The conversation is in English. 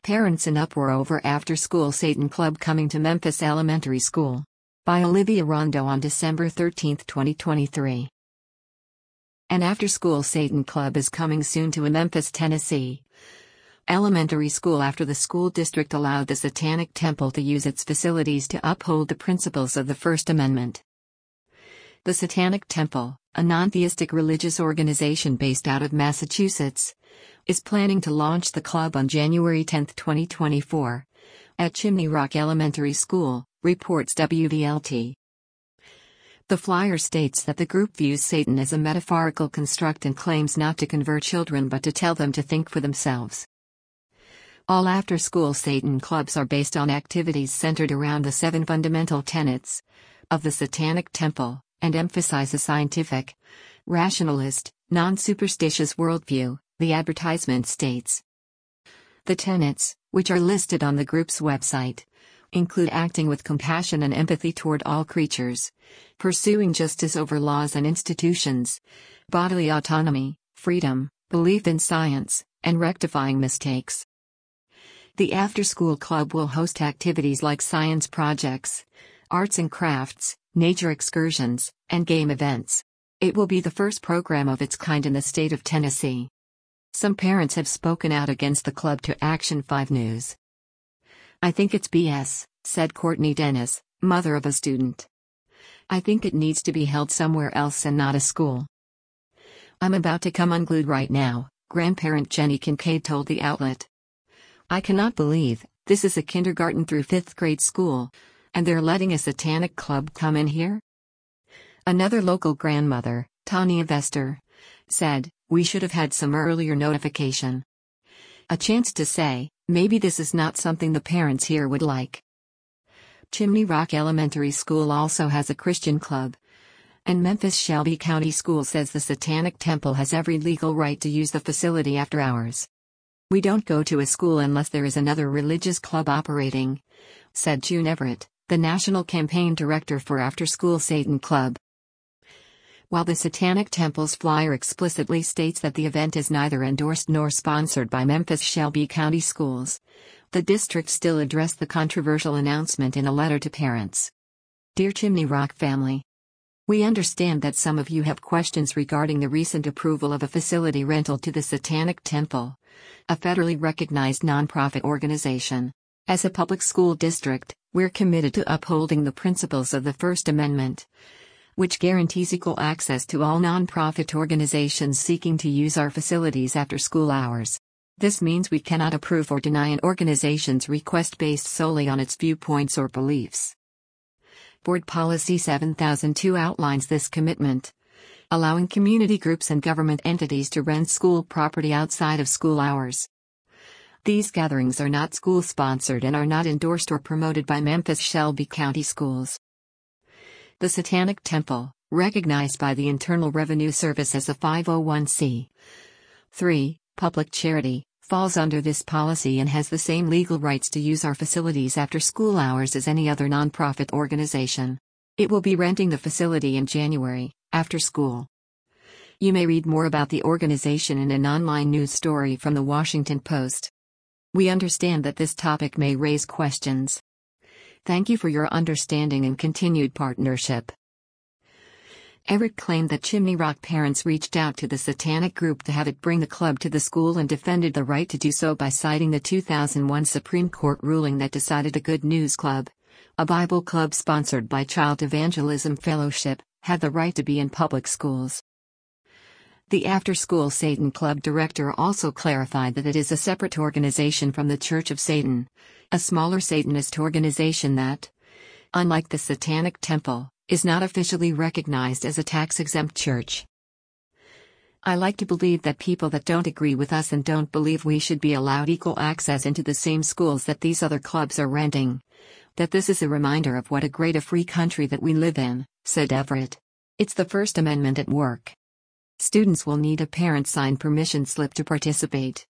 Parents in uproar over after-school Satan Club coming to Memphis Elementary School. By Olivia Rondo on December 13, 2023. An after-school Satan Club is coming soon to a Memphis, Tennessee elementary school after the school district allowed the Satanic Temple to use its facilities to uphold the principles of the First Amendment. The Satanic Temple, a non-theistic religious organization based out of Massachusetts, is planning to launch the club on January 10, 2024, at Chimney Rock Elementary School, reports WDLT. The flyer states that the group views Satan as a metaphorical construct and claims not to convert children but to tell them to think for themselves. All after-school Satan clubs are based on activities centered around the 7 fundamental tenets of the Satanic Temple, and emphasize a scientific, rationalist, non-superstitious worldview, the advertisement states. The tenets, which are listed on the group's website, include acting with compassion and empathy toward all creatures, pursuing justice over laws and institutions, bodily autonomy, freedom, belief in science, and rectifying mistakes. The after-school club will host activities like science projects, arts and crafts, nature excursions, and game events. It will be the first program of its kind in the state of Tennessee. Some parents have spoken out against the club to Action 5 News. "I think it's BS," said Courtney Dennis, mother of a student. "I think it needs to be held somewhere else and not a school. I'm about to come unglued right now," grandparent Jenny Kincaid told the outlet. "I cannot believe this is a kindergarten through 5th grade school, and they're letting a Satanic Club come in here?" Another local grandmother, Tanya Vester, said, "We should have had some earlier notification. A chance to say, maybe this is not something the parents here would like." Chimney Rock Elementary School also has a Christian club, and Memphis Shelby County School says the Satanic Temple has every legal right to use the facility after hours. "We don't go to a school unless there is another religious club operating," said June Everett, the national campaign director for After School Satan Club. While the Satanic Temple's flyer explicitly states that the event is neither endorsed nor sponsored by Memphis Shelby County Schools, the district still addressed the controversial announcement in a letter to parents. "Dear Chimney Rock family, we understand that some of you have questions regarding the recent approval of a facility rental to the Satanic Temple, a federally recognized nonprofit organization. As a public school district, we're committed to upholding the principles of the First Amendment, which guarantees equal access to all nonprofit organizations seeking to use our facilities after school hours. This means we cannot approve or deny an organization's request based solely on its viewpoints or beliefs. Board Policy 7002 outlines this commitment, allowing community groups and government entities to rent school property outside of school hours. These gatherings are not school-sponsored and are not endorsed or promoted by Memphis Shelby County Schools." The Satanic Temple, recognized by the Internal Revenue Service as a 501c3 public charity, falls under this policy and has the same legal rights to use our facilities after school hours as any other nonprofit organization. It will be renting the facility in January, after school. You may read more about the organization in an online news story from the Washington Post. We understand that this topic may raise questions. Thank you for your understanding and continued partnership. Everett claimed that Chimney Rock parents reached out to the Satanic group to have it bring the club to the school and defended the right to do so by citing the 2001 Supreme Court ruling that decided the Good News Club, a Bible club sponsored by Child Evangelism Fellowship, had the right to be in public schools. The After School Satan Club director also clarified that it is a separate organization from the Church of Satan, a smaller Satanist organization that, unlike the Satanic Temple, is not officially recognized as a tax-exempt church. "I like to believe that people that don't agree with us and don't believe we should be allowed equal access into the same schools that these other clubs are renting, that this is a reminder of what a great free country that we live in," said Everett. "It's the First Amendment at work. Students will need a parent-signed permission slip to participate.